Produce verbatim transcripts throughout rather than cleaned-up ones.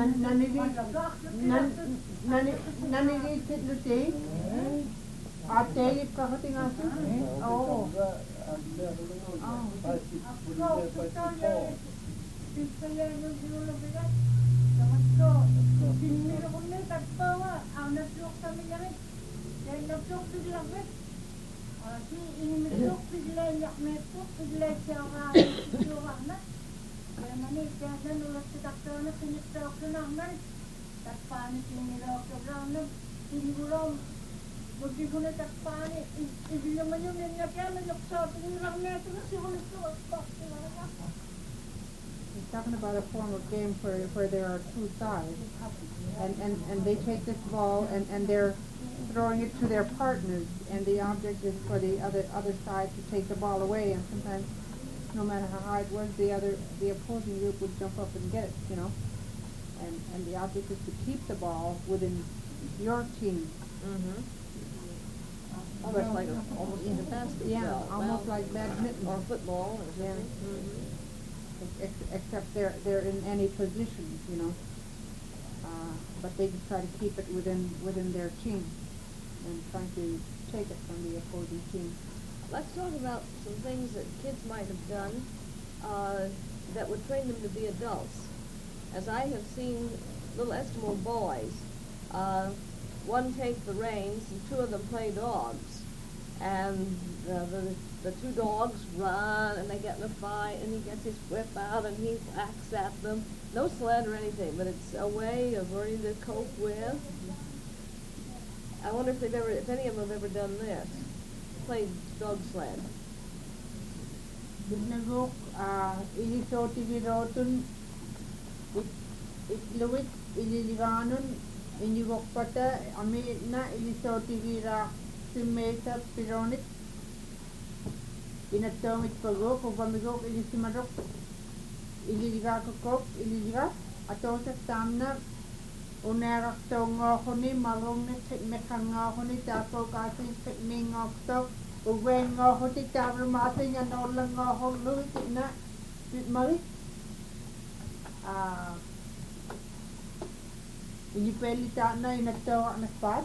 Nanilitit luti. Ate, lip ka kating aso. Oo. Si ini mesuk pigilay yak mesuk pigilay siya nga suwa na. Kaya mani siya na nulat sa takto na siniktok na naman. Takpani sinirok na brown na sinigurong. Magdi ko na takpani. Hindi naman yung nangyakya na naksot. Sinirok na ito na siya ulit na. He's talking about a form of game where, where there are two sides. And, and, and they take this ball and, and they're throwing it to their partners, and the object is for the other other side to take the ball away. And sometimes, no matter how hard it was, the other the opposing group would jump up and get it, you know. And and the object is to keep the ball within your team. Mm-hmm. Almost like a, almost in the basket. Yeah, well, almost well, like badminton or football. Or yeah. Mm-hmm. Ex except they're they're in any position, you know. Uh, but they just try to keep it within within their team, and trying to take it from the opposing team. Let's talk about some things that kids might have done uh, that would train them to be adults. As I have seen little Eskimo boys, uh, one take the reins and two of them play dogs. And uh, the, the two dogs run and they get in a fight and he gets his whip out and he whacks at them. No sled or anything, but it's a way of learning to cope with. I wonder if they've ever, if any of them have ever done this, played dog sled. Nagok ilisot ilirotun itluwit ililiganun inigok pata ami na ilisot ilira simeta pironit inatongit pagok upamigok ilisimarok ililiga kokok ililiga atong sa tamna unerak tongokoni marong mekangokoni tapo kasi mingoktok uwen ngokoti tapo mati nga nolang ngokok luit na mari ah ini pelita na inatawak na spot.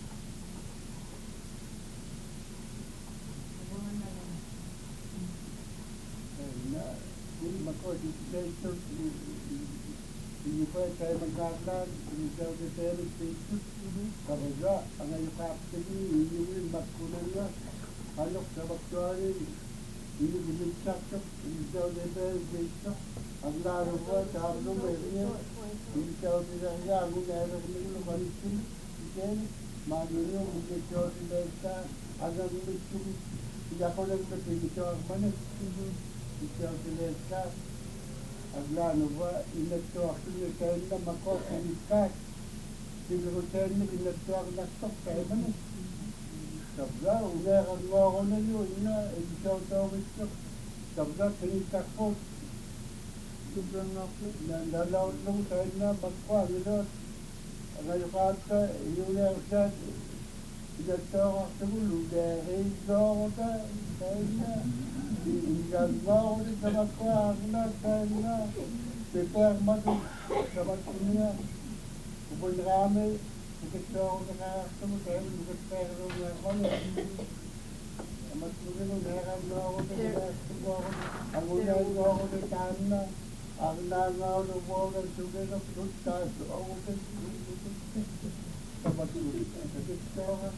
Ini pun saya mengatakan ini saya saya itu kalau juga anak yang kapten ini ini makulanya kalau sebab tuan ini belum cakap ini jauh lebih besar Allah rumah tahu mereka ini jauh tidak ya aku ada ini macam ini malunya mungkin jauh tidak agak macam tidak boleh berpikir jauh mana ini jauh tidak Agla nuwa inattuaq tunakainna maqoqanikkaak timirutainna inattuaq naktoq kaimana tabla uleeranngoorunalu inna ilisautooritsaq tabla kinitakkuut tubrangaaqlu nandalaullu kainna maqquaamiluat agayuqaatta iuleersaat inattuaqartugu luleeriillooruta kainna Ingangau di tempat kuarna kaina peper madu tempat dunia kupon rame kita orang semua kain peper orang mana tempat dunia orang orang kita semua anggota orang di sana agna ngau lu orang juga nak tutas orang tempat dunia kita orang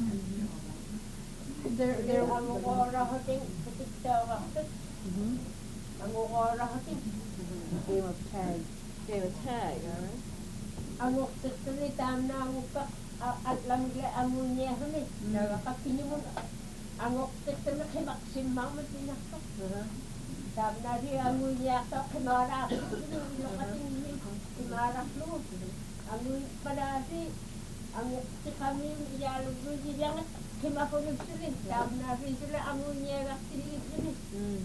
There, there. Ang ukorahating katitawakit. Ang ukorahating. Game of tag. Game of tag, all right. Ang uktulitam na upak at lamigla amunya huli. Nakakapinyo mo. Ang uktulitam na kimaksim mga matinaka. Sabi na rin amunya sa kimarak. Nakating kimarak lo. Amunya pala rin. Ang uktulitam kami iyalog lo diyangat. Kima ko nagsulit, sabi na rin sila amunya raktilit.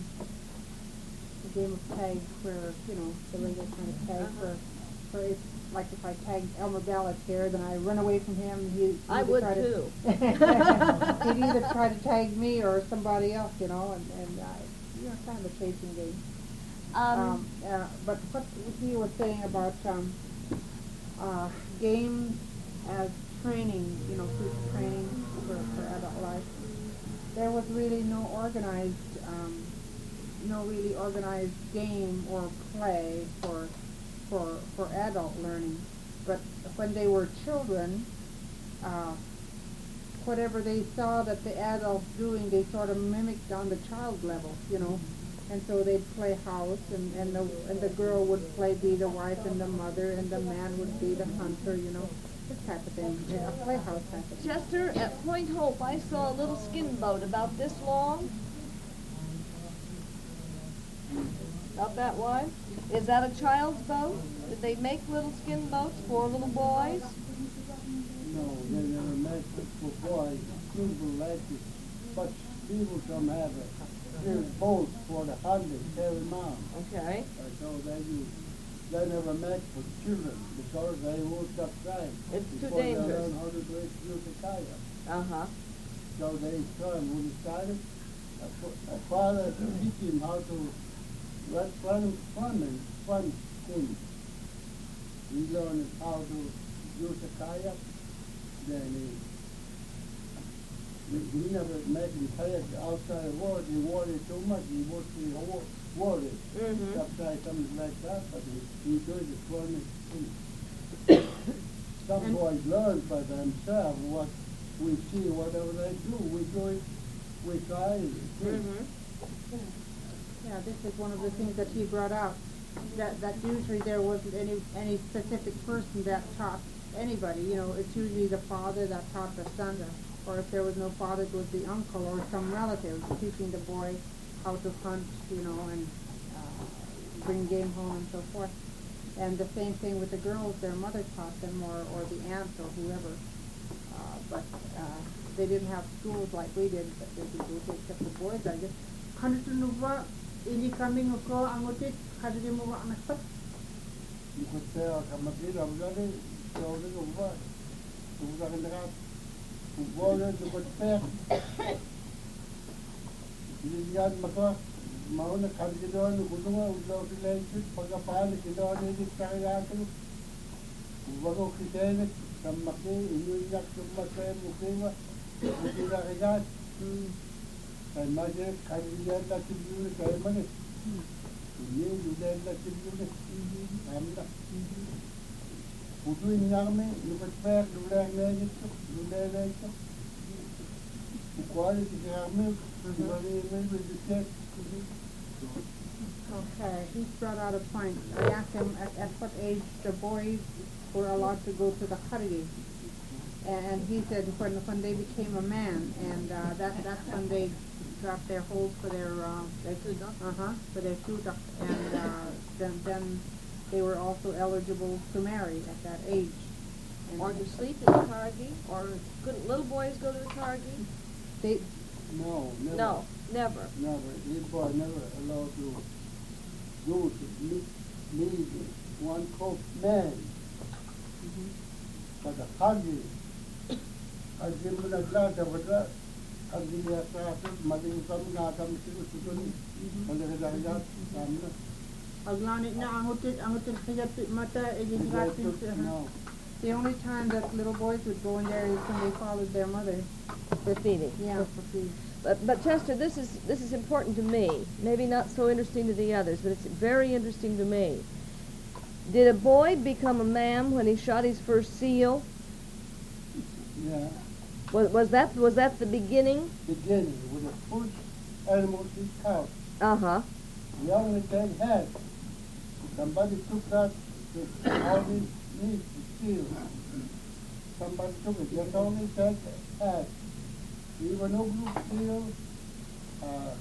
A game of tag where, you know, the way they're trying to tag for, for if, like if I tag Elmer Ballard here, then I run away from him. He, I would too. To, he'd either try to tag me or somebody else, you know, and, and uh, you know, kind of a chasing game. Um, Um, uh, but what he was saying about um, uh, games as training, you know, future training for, for adult life. There was really no organized, um, no really organized game or play for, for, for adult learning. But when they were children, uh, whatever they saw that the adults doing, they sort of mimicked on the child level, you know. And so they'd play house, and, and the and the girl would play be the wife and the mother, and the man would be the hunter, you know, this type of thing, a playhouse type of thing. Chester, at Point Hope, I saw a little skin boat about this long. About that wide. Is that a child's boat? Did they make little skin boats for little boys? No, they never make it for boys. People like it, but people don't have it. There's boats for the hundred, carry mom. Okay. Uh, so they do. They never make for children because they won't capsize. It's too before dangerous. They learn how to do it, use the kayak. Uh-huh. So they turn when he started. A, fa- a father teach him how to let fun, fun, fun things. He learned how to use the kayak. Then he, he, he never made him kayak outside the water. He wanted too much. He was the whole water. Mm-hmm. Capsize something like that, but he, he does it for me. Some And- boys learn by themselves what we see, whatever they do, we do it, we try it. Mm-hmm. Yeah, this is one of the things that he brought out, that, that usually there wasn't any, any specific person that taught anybody, you know, it's usually the father that taught the son, or if there was no father, it was the uncle or some relative teaching the boy how to hunt, you know, and uh, bring game home and so forth. And the same thing with the girls, their mother taught them, or, or the aunts or whoever. Uh, but uh, they didn't have schools like we did, but they did go except the boys, I guess. Kanutunuwa, ili kami ngoko angotit, kadilimuwa anaspat. You could say, I'm a kid, I'm ready, so they go what? So we're going to have to go there to go back. You got my car, Mauna Kadidon, Guduma, without related, Pagapal, Kidon, Edith Kariakan, Wago Kitanic, some Maki, New York, Maka, Mukima, Mukina, and my dear, Kadidon, that you use, I money. You do that, that you use. I'm not. Putu in Yami, you could back, do that magic, do that later. Quality milk, money, maybe the check. Okay, he's brought out a point. I asked him at, at what age the boys were allowed to go to the Harigi. And he said when, when they became a man, and uh, that, that's when they got their hold for their, uh, Their tuda. uh-huh, for their tuda. And uh, then, then they were also eligible to marry at that age. And Or to sleep in the Targi? Or couldn't little boys go to the Targi? they, No, never. No, never. Never. This boy never allowed to go to meet, meet one cook man. But the Hagi, I give him a glass of that. I give him a glass of money, some not some to do. And there is a yacht. aglanit na angutit, angutit kayat mata, edigatin. No. The only time that little boys would go in there is when they followed their mother. For feeding. Yeah, for food. But, but Chester, this is, this is important to me. Maybe not so interesting to the others, but it's very interesting to me. Did a boy become a man when he shot his first seal? Yeah. Was, was that was that the beginning? Beginning with the first animal he caught. Uh-huh. The only thing had. Somebody took that, the, all these meat to steal. Somebody took it. That's all he said had. Even no blue steel, uh,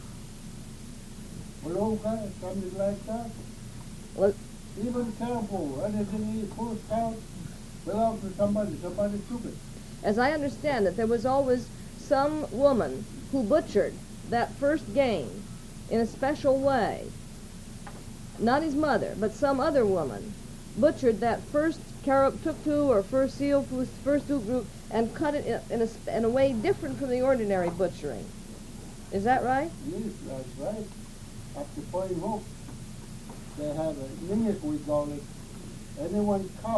Bologa, something like that. Well, Even careful, anything he pushed out belonged to somebody. Somebody took it. as I understand it, there was always some woman who butchered that first game in a special way. Not his mother, but some other woman butchered that first carop-tuktu or first seal, first group, and cut it in, in, a, in a way different from the ordinary butchering. Is that right? Yes, that's right. Up to Point Hope, they have a mimic, we call it. Anyone caught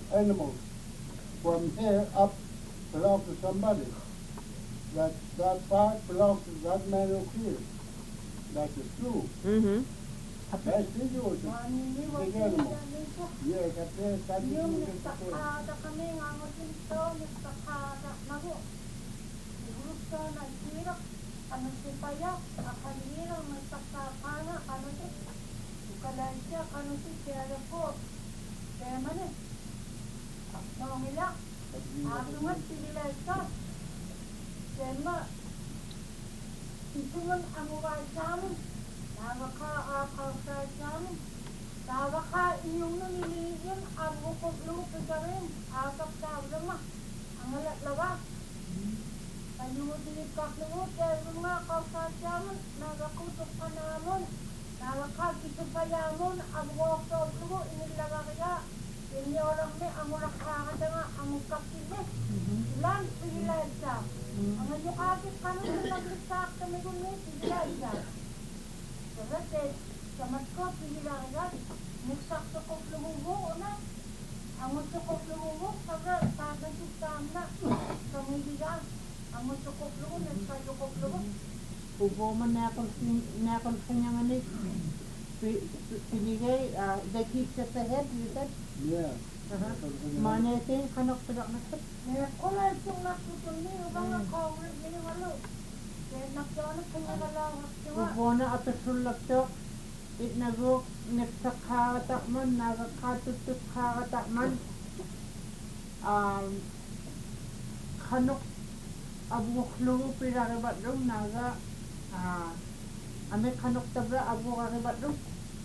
animals from here up belongs to somebody. That that part belongs to that man over here. That is true. Mm-hmm. That's the yours. Big animal. Yeah, that's it. That's the Yung yours. nagtakada kami nga mo dito, nagtakada na ho. Gusto na hirap, ano si Paya, akalira, nagtakakana, ano si, ukalay siya, ano si Sierra po. Kaya man eh, mamila, ato nga sililay ka. Kaya ma, ito man ang uway sa amin, nakaka-akaw sa amin. Tawaka inyong nanililigyan, ang ukog-lupi ka rin, agap sa ulama, ang alat-lawa. Kanyumutinit ka nungot, kaya mga kausadyaman, nagakutok ka namon, nagakagitupayamon, ang waksob lumo, inilaga kaya, inyo orang ni, ang murakakada nga, ang mukakime, ilan, pililay siya. Ang anyukakit ka nun, nagligsak kami gunit, pililay siya. Kasi, sa matko, pililay siya, mugsaktukok lumubong, na, ang mugsakok lumubong, sabi, sagasuktam na, kamibigan. Ang mutukok lumo, nagkayukok lumo. Upo man na akong na akong kanyang ano, pinigay, uh, they keep just ahead, you said? Yeah. Uh-huh. Maneting, kanok tadak na sa? Eh, kula itong nakutun niyo, bang ang kawin niyo malo. Kaya nakyanak kanya kalawak siya. Upo na at sulak to, it nagok, nagsakakatak man, nagakatutuk kakatak man, um, kanok, abu khlu piraribat rum naga ah ame kanok tabra abu karibat rum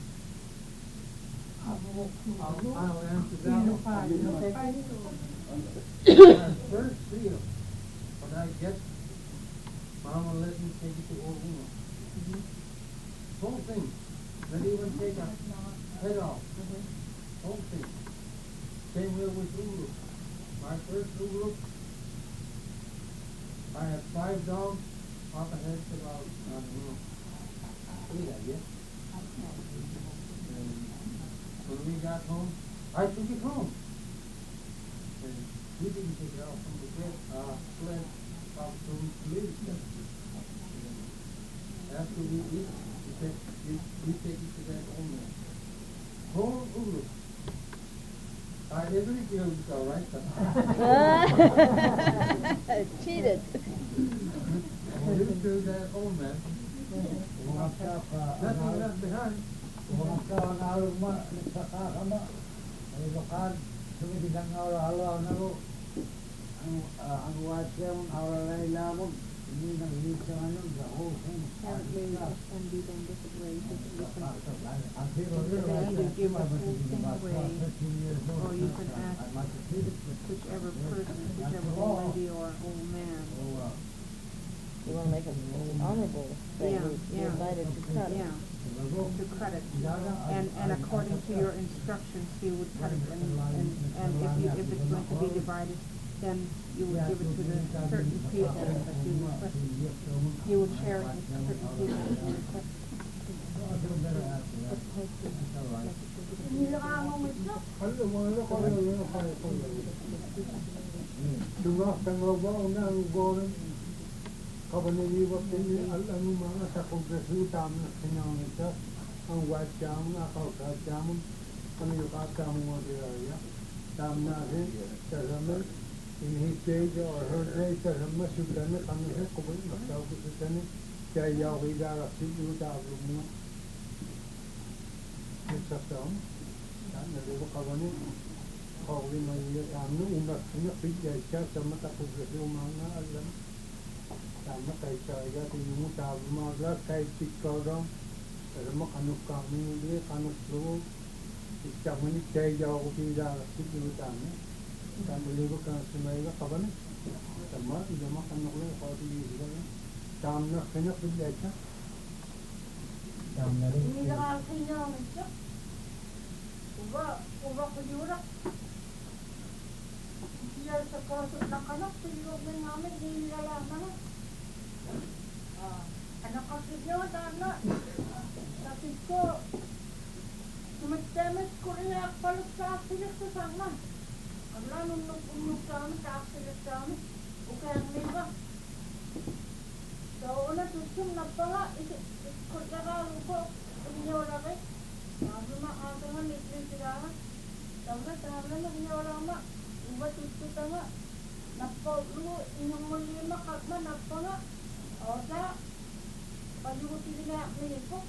abu khlu I'll answer that one. First deal, when I get, Mama let me take it to Oruna. Whole thing, not even take a head off. Whole thing. Same way with Ulu. My first Ulu, I had five dogs, Papa had about, I don't know, eight, I guess. And when we got home, I took it home. And we didn't take it out from the bed, uh, sled, out to the ladies' bed. After we eat, we take, we, we take it to that old man. Whole Ulu. I every year was all right. Cheated. Due to that old man, nothing left behind. Orang kau nalu mak, saka sama, ay lokal, sumidang awal-awal nalu, ang ang wajah ang awal lamun, ini nang hidup anu jauh kan. apparently it can be done different ways. You can Akhir either give the whole thing away, or you can ask whichever person, whichever old lady or old man. You want to make it honorable, that Yeah, you you yeah. invited to cut. Yeah, to cut it. And, and according to your instructions, you would cut it, and, and, and if you, if it's going to be divided, then you would give it to the certain people that you request. You would share it with certain people that you request. Nilakamong ito. Ano mo ano ko ano ano ko ano. Tunga tangawa na ang goren. Kabaniliwat din alam mo mga sa kongreso tam na kinamita ang wajam na kausajam ano yung kakam mo diya. Tam na rin sa ramen in his days or her days sa ramen sudan na kami sa kubay masaw ko sa tani kaya yawi dara siyo daro mo. Ito sa naliwa kabani kawi may ano unak na pigya siya sa mata kongreso mga alam. Sama kay saya tinungo sa mga kay tikkaram pero makanok kami ni kanok lo isya mo ni kay jaw ko pila siguro tama tamuli ko kan sumay ka kaban tama ida makanok lo ko di sila tamna kanya pila siya tamna rin Nilakamong ito. Uba, uba ko yura. Siya sa kasot na kanak, silog na namin, hindi nilalaman na. Anak kasi niyo, dana. Tapos ko, sumat-temet ko rin ako palot sa asilik sa sama. Karena nunuk-nunuk kami, taksil kami, bukan lima. So, una tusum na pala, ikut jaga lupa, ini orang ni. Aku mak aku kan istri jaga. Tapi tahu ni ini orang mak, buat tusum tama. Napa lu ini muli mak apa napa mak? Oda, baju putih ni nak ni ikut.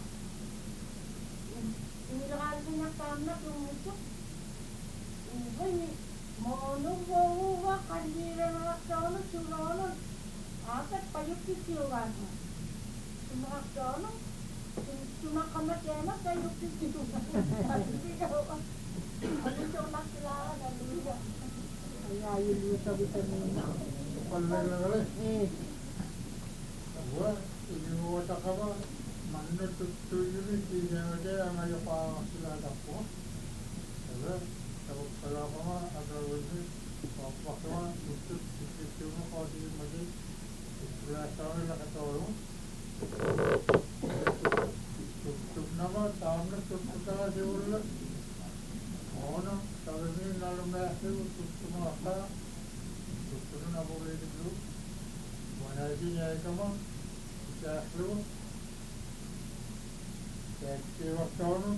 Ini jaga punya kamera tu musuh. Ini mau bawa kandiran nak tahu curang. Apat payuki siwan. Cuma dono, cuma kamar jema payuki siwan. Ani cuma sila dan dulu. Ayah, you bisa vitamin. Pallagale. Eh, Gua ini wata kaba manna tuttu yuri tijamade amaya pa sila dakko. Ada tabu kala kama ada wajib pakwa tuttu tuttu mo kodi maji sila tahu nak tahu. Tuttu nama tahu tuttu kala jewul. Ona tahu ni nalam bahasa tuttu apa tuttu na boleh dulu. Mana sih ni kamu? Jahlu, jadi waktu itu,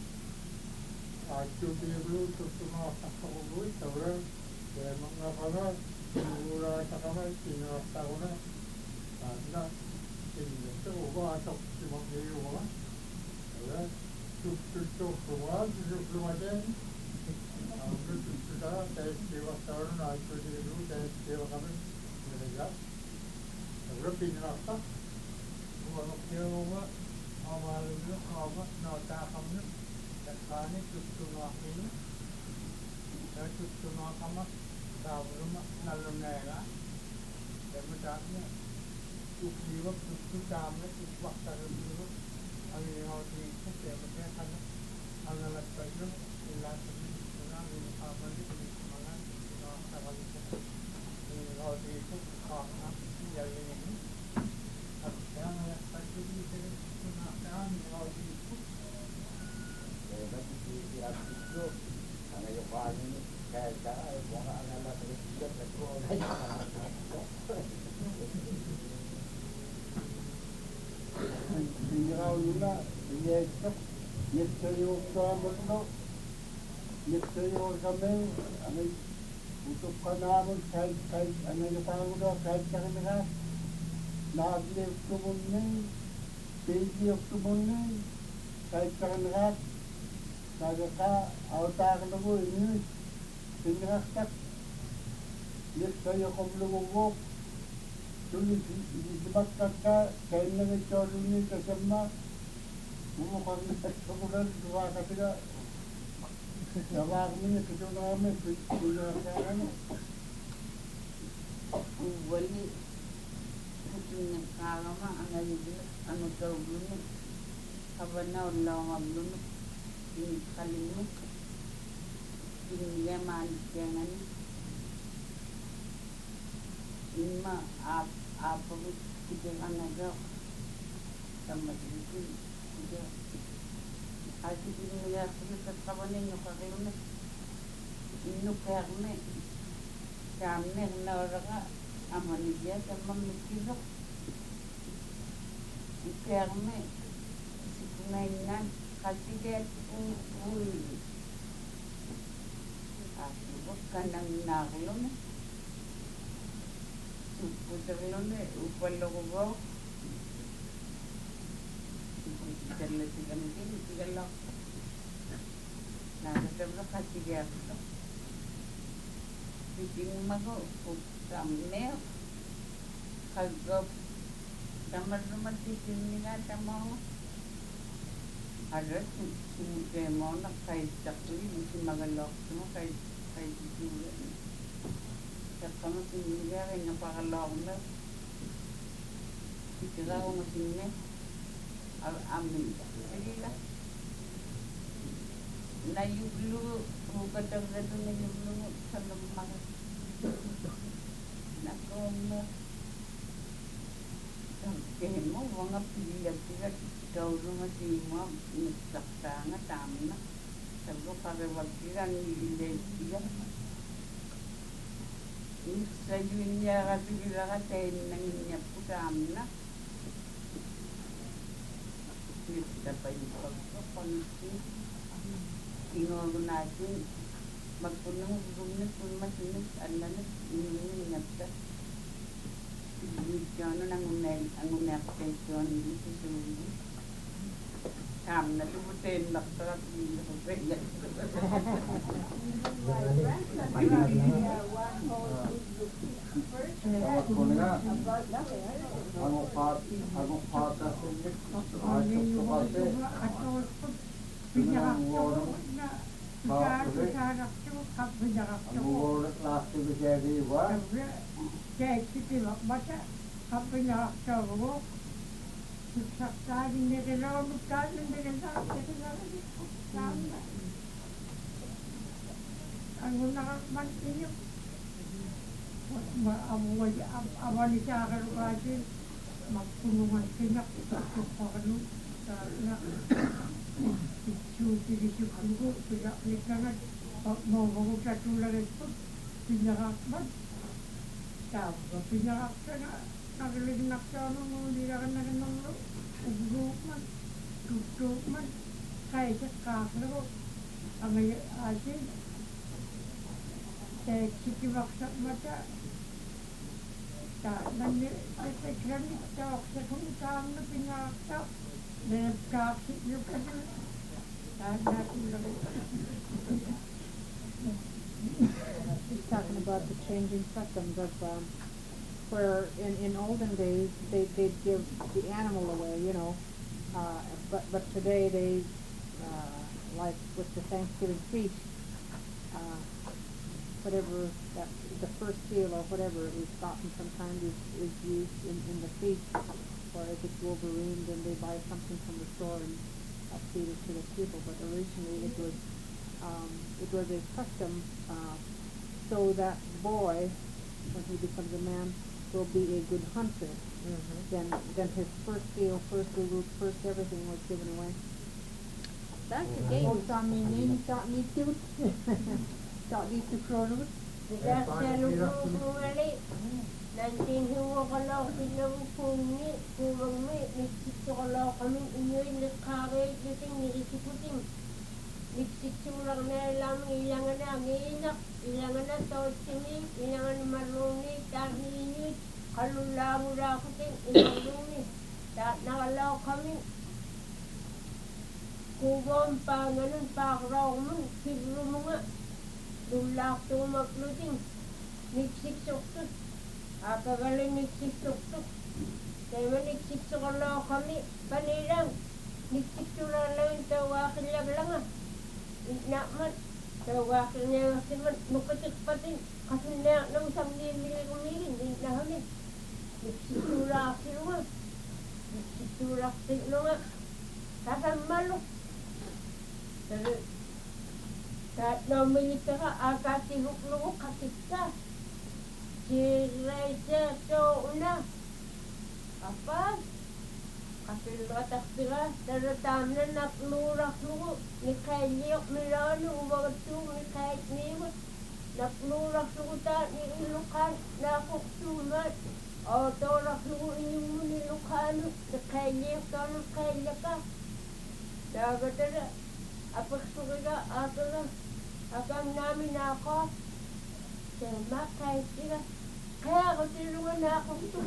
aku dulu tu semua pasal dulu, tahu dia mengapa mula cakap ini tahu na, karena ini tu orang atau cuma dia orang, tahu tu tu tu semua tu semua ada, aku tu tu dah jadi waktu itu aku dulu jadi waktu itu mereka, tahu pindah apa? Kalau kita awal itu awal nota kami, sekarang itu semua ini, itu semua kami tahu rumah nalar nela, kemudiannya ukliwa itu kami itu waktu itu, kami harus itu kemudian kami anak itu ilah itu orang ini kami itu mana kita harus itu, ini harus itu karena yang ini. Yang saya pasti itu nak kalau itu, Lepas itu dia itu, karena yang paling kayak cara orang anak terus dia terus Tinggal luna, dia itu, itu yang kamu tu, itu yang kami, kami untuk kanamun kait kait, ane yang paling tu kait kami ni. Nabi Oktoberni, Baby Oktoberni, kait kanrat, nagaka autar nago ini, tinggal tak, lihat saya kumlo mo, tulis dibat kata, kain na ito ini kasama, mo kami kemudian dua ketiga, jawab ini kita namin punya kan, wali punya kalama anda itu anu tahu dulu, apa nak ulang dulu, ini kali ini, ini dia manusia ni, ini mah apa apa kita anak jauh, sama itu dia, asyik ini dia kita kawan ini nak kerana ini kerana kami orang aman dia sama mikir kerana sebenarnya kasih dia pun aku bukan yang naklon putarlon upal logo terlalu sekali ini segala nah terus kasih dia bikin mago samne kagab teman-teman di sini ada mau ada sudah mau nak kait cakli mesti makan lok semua kait kait itu sekarang sini dia yang pakai lok nak kita tahu mesinnya ambil jadi lah na yuglu bukan tergantung na yuglu sa lemah na como sampai mo mga pilihan daw lumasi mo nagsakta nga tama na sabi ko pagawagkiran nililay siya Sayuin niya kasi sila kasi nanginyap ko sa amin na. Kita pa yung pagkapansin. Tingolo natin. Magpunang bumit kung masinis. Ala na, iningat ka. Hindi ano nang unay, ang unay ko kay John, hindi si Suzy. Kam na tubutin, nakasarap hindi ko kaya. Tawag ko na Ano pat, ano pata sa inyo? Ayos ko kasi. Pinang warang kapuli. Ang warang klase ko siya di ba? He's talking about the changing customs of um, where in, in olden days they they'd give the animal away, you know, uh, but but today they uh, like with the Thanksgiving feast, uh, whatever that the first seal or whatever is gotten sometimes is, is used in, in the feast, or if it's Wolverine then they buy something from the store and uh, feed it to the people. But originally it was um, it was a custom uh, so that boy, when he becomes a man, will be a good hunter. Mm-hmm. Then then his first seal, first root, first everything was given away. Back to games. Sa minin, sa mitut, sa dito kronos. Tidak selubung kumali. Nanti huwa kalau kita pungi, kumami, niksit kalau kami inyoy nakare, jadi nikikutin. Niksit sulang na lang ilangan na nginak, ilangan na totimi, ilangan maruni, tahini, kalula mula kutin, ilangan tak nakalaw kami. Kubom pa ganun pa raw mo, siguro mga dulak to magluting. Niksik suktot. Akagaling niksik suktot. Kaya man niksik sukalaw kami, panilang. Niksik sulang lang tawakil lang lang ah. Nakmat, tawakil niya kasi man, nukatik patin. Kasi na, nang samdin nila kumirin, din na kami. Niksik sulang sila nga. Niksik sulang sila nga. Tasan malok. Pero, kahit namili ka ka, akasihok mo kapit ka. Siray siya, so una. Kapag, kasi latak sila, daratam na naklurak mo. Ni kailiyok milano, umagatu, ni kahit niwat. Naklurak mo ta, ni ilukan, nakuktumat. O, torak mo inyong mo nilukano. Ni kailiyok ka, ni kailiyok ka. Dagatara. Apa suka apa lah, akan namin ako, sama kahit sila, kaya ako tinulungan na ako ito.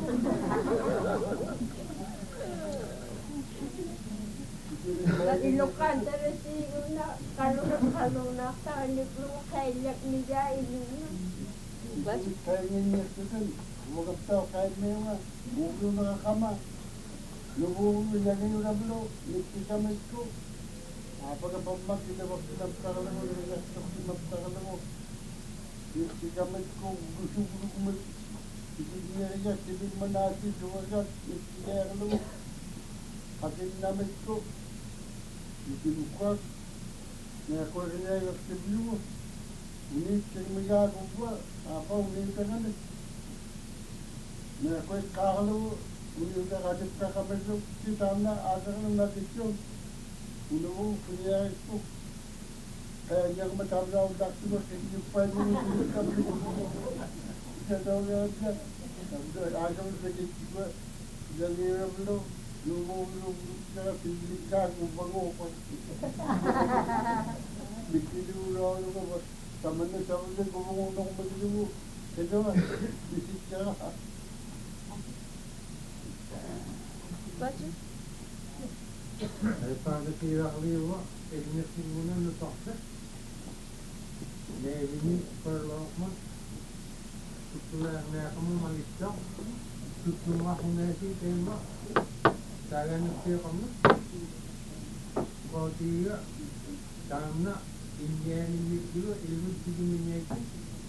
Ilokan, tara siyo na, kalunag-kalunag na, tanik mo, kailak niya, ilunin. Kaya niya kan, huwag tao kahit may nga, bulo nakakama. Lubuho mo yan yung nablo, nagsisamay ko. Apakah pembat kita waktu dalam perkara mo dengan stok perkara mo. Jika mereka gusuk-gusuk mereka, dia aja sebab menasi juga dia yang lu. Akhir nama itu, itu luka. Ni aku ini yang sebelum ini cerita gua apa ini kan ni. Ni aku kalau ini udah ada perkara itu kita nak agar nak itu. Uno punya itu yang macam jauh dak tu mesti jumpa ni kami Saya tahu dia ada. Tapi ada sedikit juga jadi belum belum belum cara pilihan umpang apa. Bikin dulu orang itu bos. Samanya samanya ngomong-ngomong begitu. Kedua bicara. Baca? Daripada kira lewat, ini semua nak tak. Jadi ini perlu mak. Setelah ni kamu malisah, setelah ini si tema, jangan lupa kamu. Kau dia, karena India ini juga ilmu tinggi menyaikan.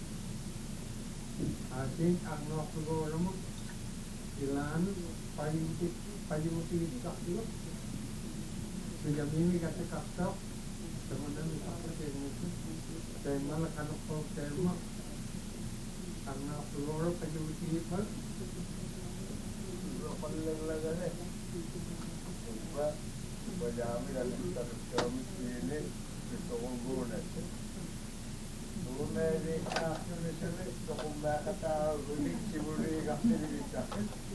Asyik anak sekolah mak, jalan payung payung tidak juga. Sejak ini kata kata, teman-teman kata tema itu, tema lah kalau kau tema. Karena seluruh penjual pun Berapa lagi lagi? Buat berjam dan kita berjam ini kita ngurus. Ngurus ni akhir ni sebab dokumba kata gulik ciburi kasih di kita.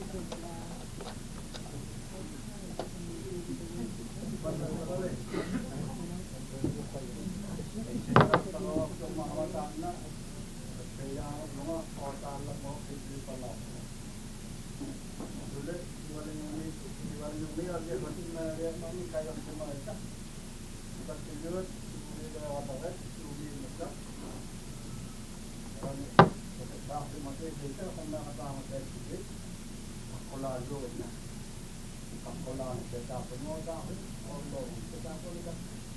Pasal apa? Kalau semua awak nak yang semua orang nak mau pergi palau. Sudah dua ini dua ini ada macam mana kami kaya semua itu. Kita kerja ini dah apa dah? Sudah macam. Orang kita tahu macam kita hendak apa macam itu. Sekolah juga ni. Sekolah kita semua tahu. Orang kita tahu kita.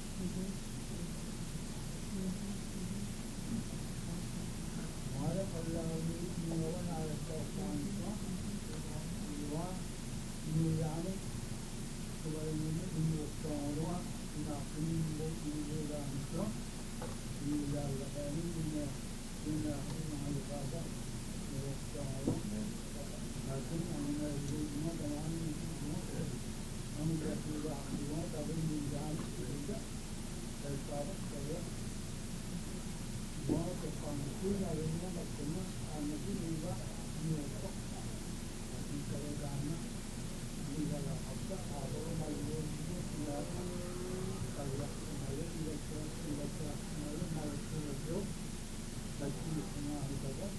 हमारे अल्लाह ने नियमन आरता स्थान का युवा नियाने सुबह में इन्वोस्टा हुआ नापनी में इन्वेगा अंतर निया लगाने में इन्ना हमारे पास इन्वोस्टा हुआ लेकिन हमें ये इन्हें दवाने में हम जैसे हुआ तभी नियान करेगा ऐसा करेगा Mau ke kampung ada ni nak kena anak ni juga ni apa? Ini kalau dana ni kalau apa ada malu ni nak kalau malu ni kalau kalau malu malu tu tu lagi semua ada tak?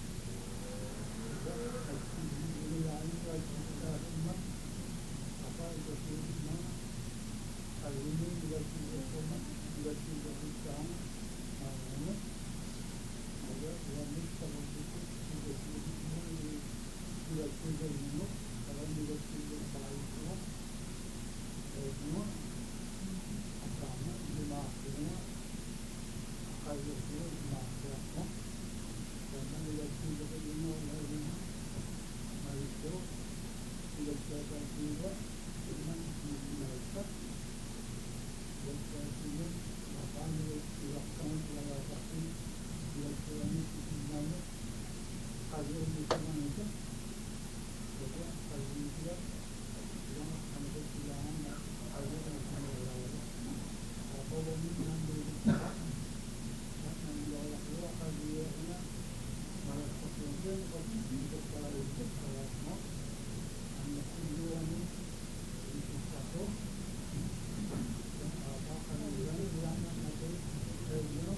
Ini lagi lagi kita semua apa itu semua kalau ini lagi semua lagi lagi sama mana yang kita maksudkan sudah sudah sudah sudah ini kalau sudah sudah baik semua semua sama lima semua kalau sudah lima semua dan sudah sudah lima lagi baik itu sudah sudah sudah dengan mereka dan sudah apa yang dilakukan selama ini yang kami sebenarnya ada di sana itu, jadi kalau kita yang ada di sana ada di sana lain, apa yang kita beri kita, yang dia lakukan apa dia ini, malah sesuatu yang kita kalau itu kalau mau, anda sendiri ini itu satu, dan apa kalau dia bilang nanti dia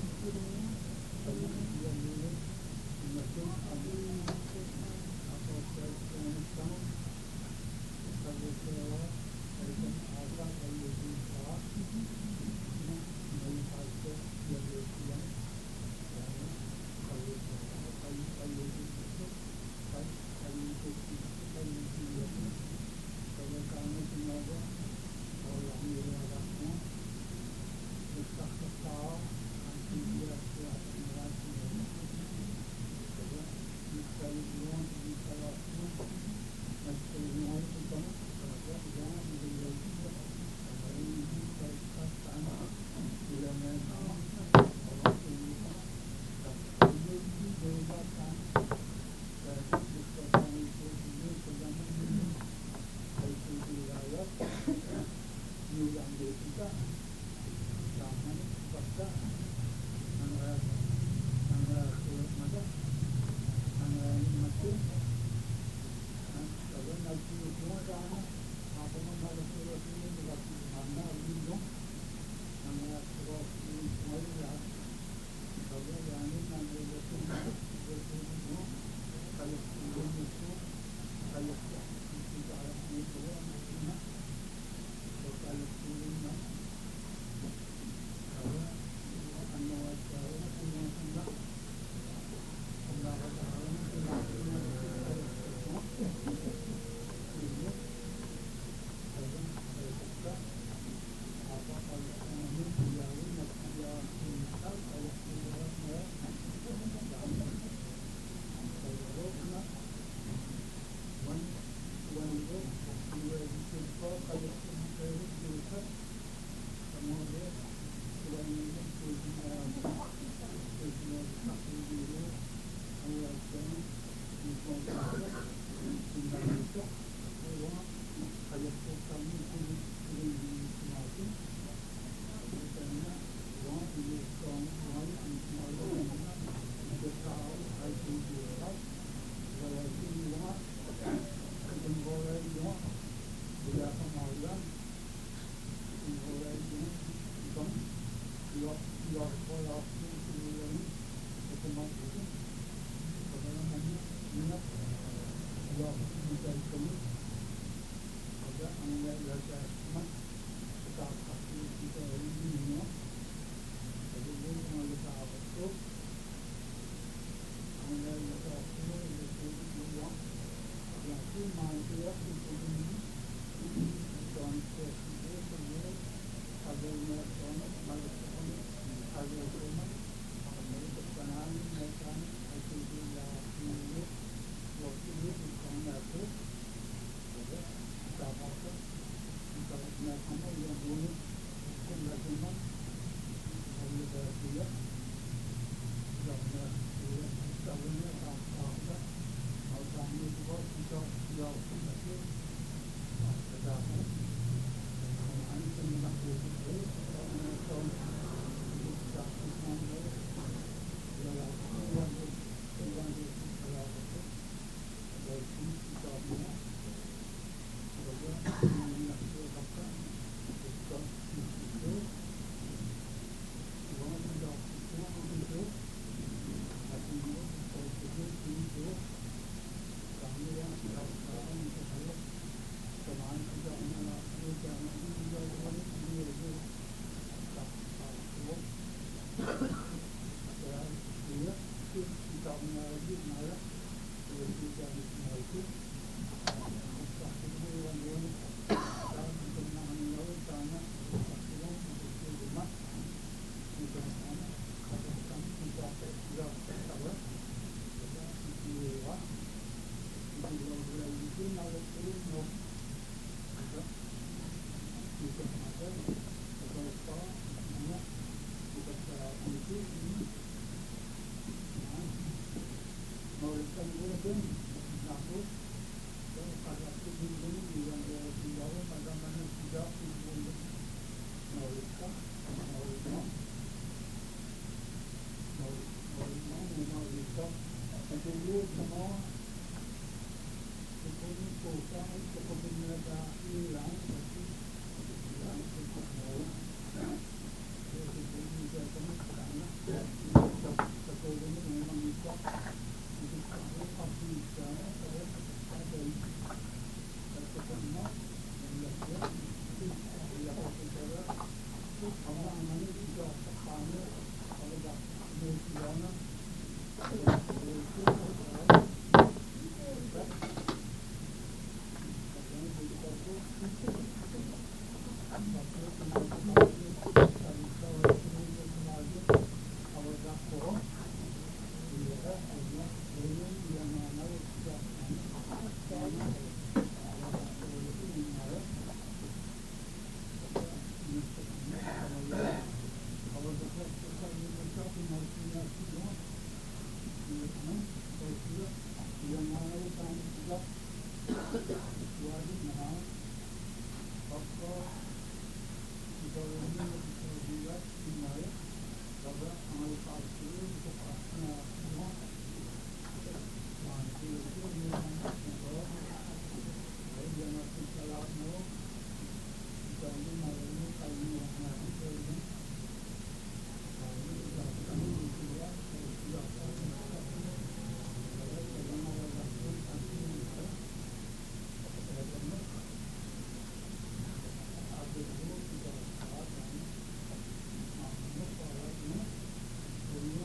Thank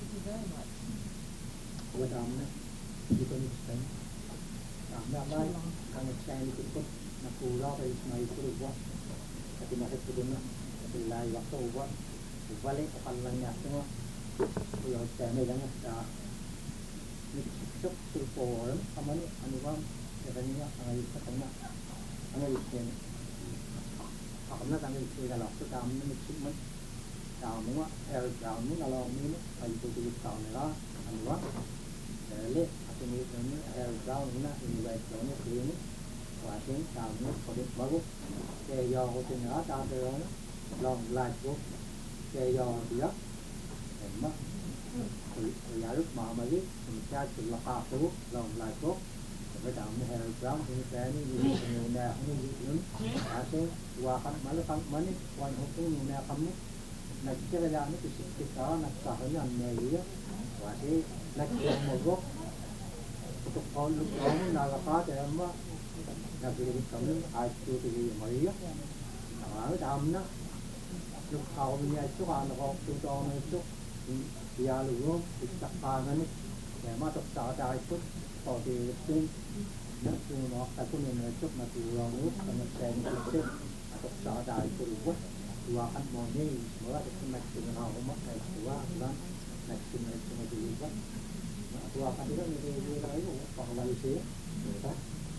Thank you very much. What am I? You can explain. I'm not like I'm explaining to put na pura pa is may pura what. Kasi masip ko din na. Kasi lai wakto what. Balik kapal lang niya semua. Kuya explain lang sa mixuk sulfur aman ano ba? Kanya ang ayos sa kanya. Ang ayos din. Ako na ang ayos din lang. So dami na mixuk man. Dami mo air ground mo na lang mo ay tutuloy sa kanila. Ano ba? Dali at ini ini air ground na invite ko na clean. Washing dami ko din bago. Kaya yo ko tin na ta pero na long light ko. Kaya yo dia. Emma. Kaya lúc mà mà biết mình cha chụp là pa số long light ko. Cái đào nó air ground thì cái này như nhiều nè không như lớn. À số qua kan malu kan mana wan hukum nuna kamu. Nak kira dah ni kisah kita nak sahaya ni ya. Wasi nak yang mogok untuk kau lu kamu nak apa tema nak beri kamu acu tu dia Maria. Nah, dalam na lu kau punya itu kan kau tu tahu itu dia lu kita pangan ni. Tema tu sahaya itu kau di sini nak tu nak aku ni itu nak tu orang lu kena sen itu atau sahaya itu lu dua kan mau ni semua itu nak dengan rumah nak dua dan nak dengan semua juga dua kan itu ni dia lagi apa lagi sih kita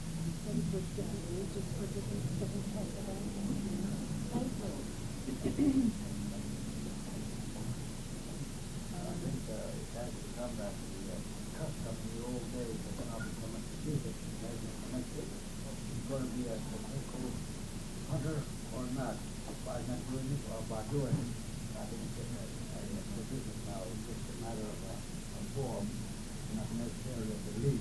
Hunter or not, by not doing it or by doing it, I think it's a, a, a position now. It's just a matter of a, a form, not necessarily a belief.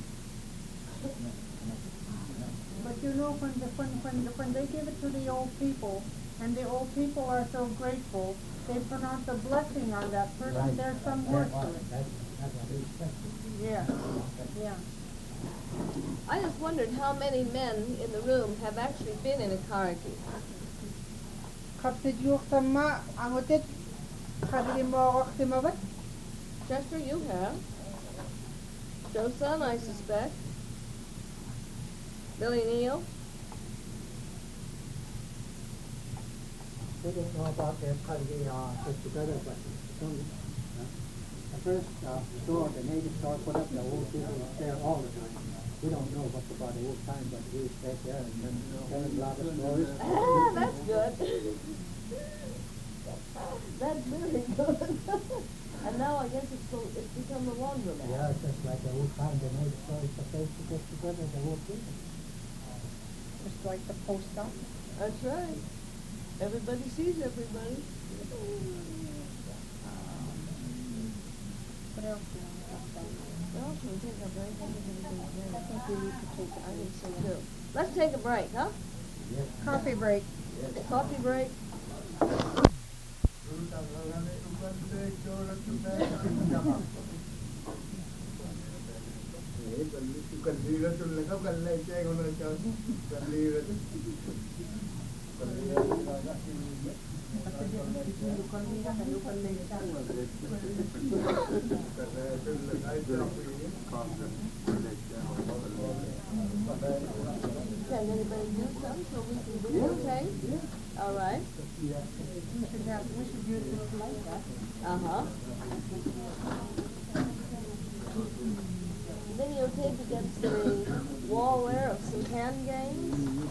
But you know, when the, when when the, when they give it to the old people, and the old people are so grateful, they pronounce a blessing on that person. Right. There's some That worth was- to it. That's, that's what they expected. Yeah, yeah. I just wondered how many men in the room have actually been in a karaki. Kapsit yung sama, ang utit, kadili mo ako simabat. Chester, you have. Joe Son, I suspect. Billy Neal. They don't know about their country uh, put together, but some, uh, the first uh, store, the Navy store, put up the whole thing was there all the time. We don't know what's about the whole time, but we stayed there and then tell a lot of stories. Ah, that's good. That's very good. And now I guess it's, so, it's become a laundromat. Yeah, it's just like the whole time the Navy store is the place to get together, the whole thing. Just like the post office. That's right. Everybody sees everybody. What else do you want to talk about? Well, should we take a break? I think everybody's ready. I think we need to take I a think so too. Let's take a break, huh? Yes. coffee break. Coffee break. Cần đi ra chung là không cần lấy chơi con ơi chơi cần đi ra chung cần đi ra chung là chắc Can anybody do some so we can do it, okay? All right. We should have, we should use this like that. Uh-huh. Videotape against the wall there of some hand games.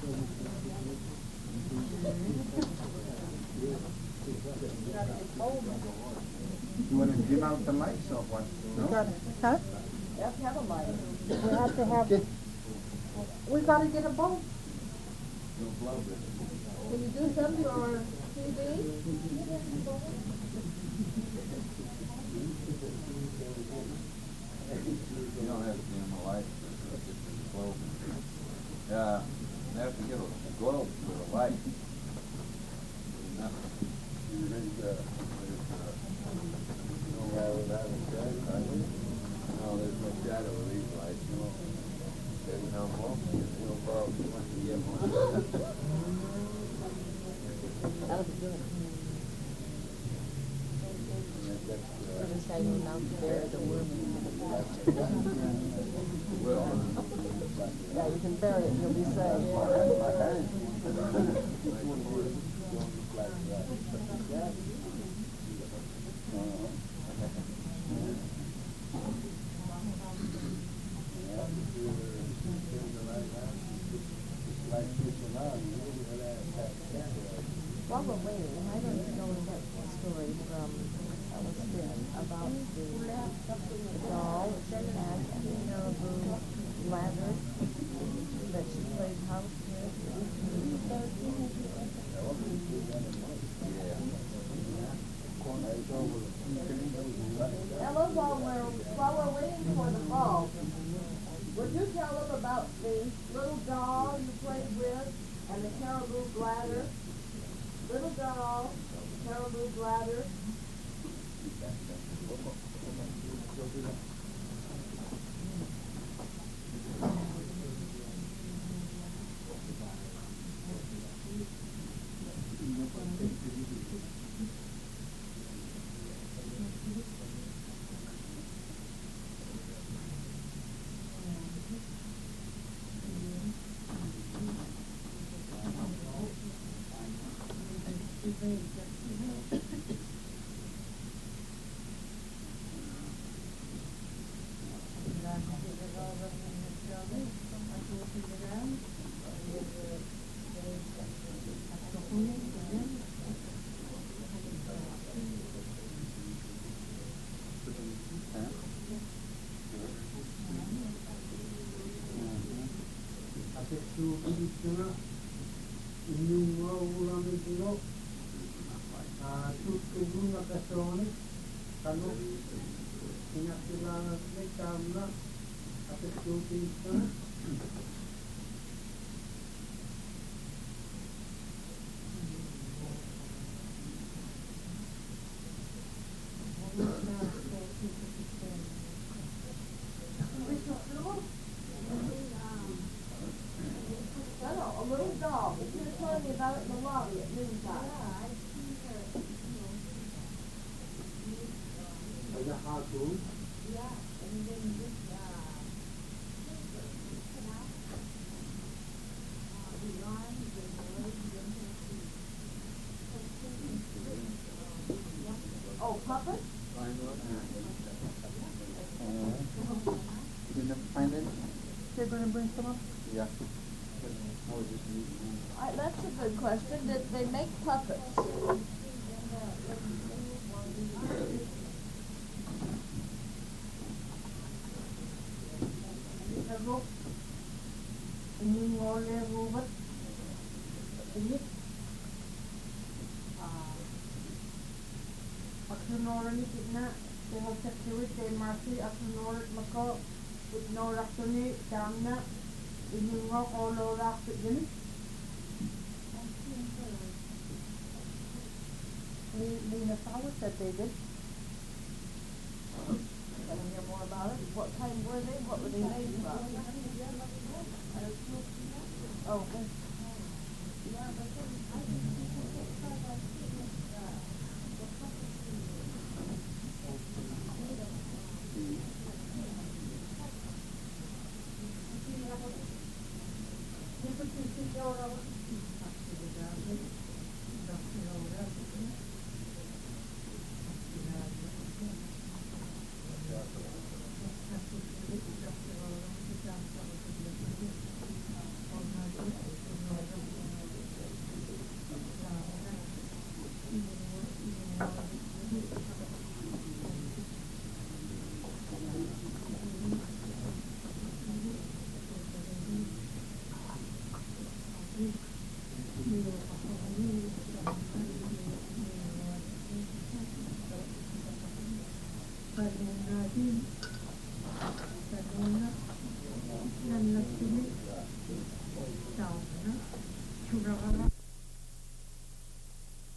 you want to give out the mics or what? We gotta, huh? You have to have a mic. We have to have, we gotta get a boat. Can you do some for T V? You don't have to be in the light, it's just a globe. Yeah, you have to get a globe with a light. There's nothing. There's, uh, there's, uh, no light without a shadow. No, there's no shadow with these lights, no. There's no more, there's no problem, you want to get one. That'll be good. And if Just I know now to bury the worm in the Well, Yeah, you can bury it and you'll be safe. While we're waiting, I don't know that story from Alice Finn about the doll that she had and the caribou ladder that she played house with. Ella, while we're, while we're waiting for the ball, would you tell them about the little doll you played with and the caribou bladder? Little doll, caribou bladder. Itu kita ini mau ulang itu, ah tu kebun apa soalnya, kalau ingat kita nak karena apa tu kita. A little dog. You were telling me about it in the lobby at noontime. Ada hatu. Yeah. And then this, uh, oh, puppet? You didn't find it? They're gonna bring some up? Yeah. I was just using Uh, that's a good question. Did they make puppets? Ini ngole rubat. Ini. Ah. Akunora ni kita. Tengok security masih akunora maka ignore ni karena ini ngok all rak ini. Lena Fowler said they did. Can I hear more about it? What kind were they? What were they made from? Oh, okay. But then, uh,